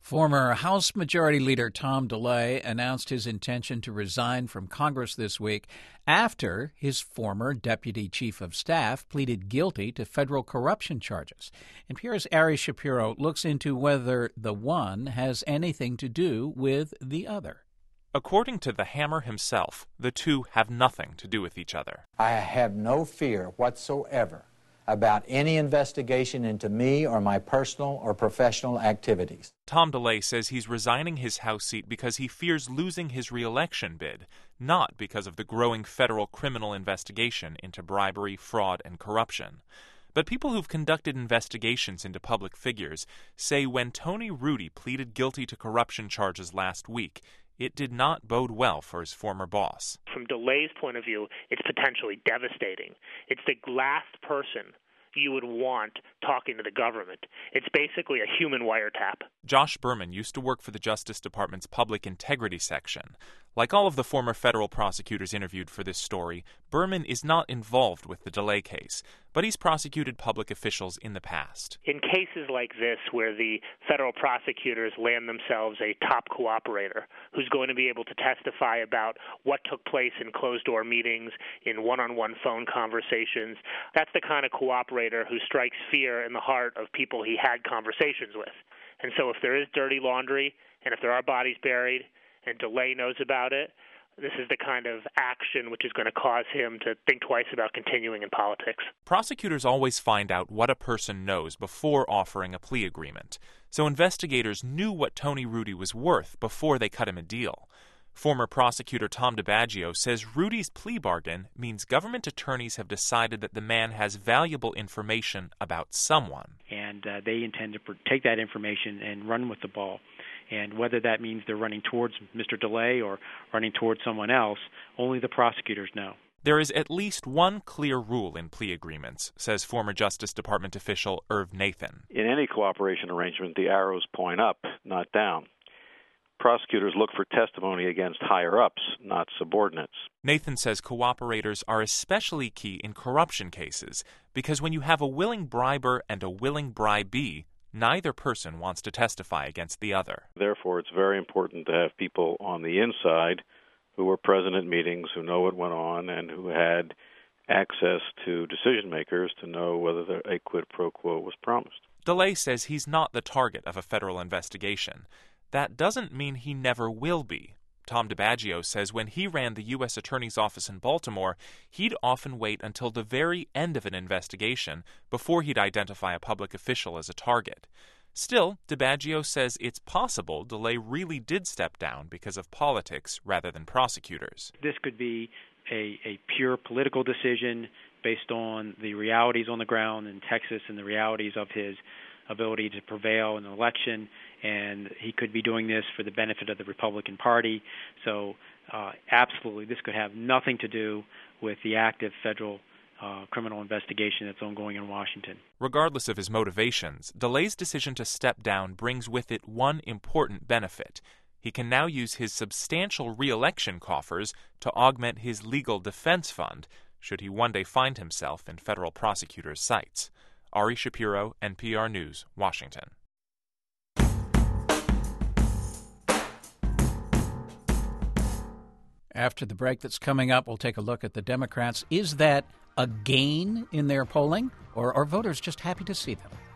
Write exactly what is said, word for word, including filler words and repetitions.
Former House Majority Leader Tom DeLay announced his intention to resign from Congress this week after his former Deputy Chief of Staff pleaded guilty to federal corruption charges. N P R's Ari Shapiro looks into whether the one has anything to do with the other. According to the Hammer himself, the two have nothing to do with each other. I have no fear whatsoever about any investigation into me or my personal or professional activities. Tom DeLay says he's resigning his House seat because he fears losing his re-election bid, not because of the growing federal criminal investigation into bribery, fraud, and corruption. But people who've conducted investigations into public figures say when Tony Rudy pleaded guilty to corruption charges last week, it did not bode well for his former boss. From DeLay's point of view, it's potentially devastating. It's the last person you would want talking to the government. It's basically a human wiretap. Josh Berman used to work for the Justice Department's Public Integrity Section. Like all of the former federal prosecutors interviewed for this story, Berman is not involved with the DeLay case, but he's prosecuted public officials in the past. In cases like this, where the federal prosecutors land themselves a top cooperator who's going to be able to testify about what took place in closed-door meetings, in one-on-one phone conversations, that's the kind of cooperator who strikes fear in the heart of people he had conversations with. And so if there is dirty laundry, and if there are bodies buried, and DeLay knows about it, this is the kind of action which is going to cause him to think twice about continuing in politics. Prosecutors always find out what a person knows before offering a plea agreement. So investigators knew what Tony Rudy was worth before they cut him a deal. Former prosecutor Tom DiBaggio says Rudy's plea bargain means government attorneys have decided that the man has valuable information about someone. And uh, they intend to take that information and run with the ball. And whether that means they're running towards Mister DeLay or running towards someone else, only the prosecutors know. There is at least one clear rule in plea agreements, says former Justice Department official Irv Nathan. In any cooperation arrangement, the arrows point up, not down. Prosecutors look for testimony against higher-ups, not subordinates. Nathan says cooperators are especially key in corruption cases because when you have a willing briber and a willing bribee, neither person wants to testify against the other. Therefore, it's very important to have people on the inside who were present at meetings, who know what went on, and who had access to decision makers to know whether a quid pro quo was promised. DeLay says he's not the target of a federal investigation. That doesn't mean he never will be. Tom DiBaggio says when he ran the U S Attorney's Office in Baltimore, he'd often wait until the very end of an investigation before he'd identify a public official as a target. Still, DiBaggio says it's possible DeLay really did step down because of politics rather than prosecutors. This could be a, a pure political decision based on the realities on the ground in Texas and the realities of his ability to prevail in an election, and he could be doing this for the benefit of the Republican Party. So uh, absolutely, this could have nothing to do with the active federal uh, criminal investigation that's ongoing in Washington. Regardless of his motivations, DeLay's decision to step down brings with it one important benefit. He can now use his substantial re-election coffers to augment his legal defense fund, should he one day find himself in federal prosecutors' sights. Ari Shapiro, N P R News, Washington. After the break that's coming up, we'll take a look at the Democrats. Is that a gain in their polling, or are voters just happy to see them?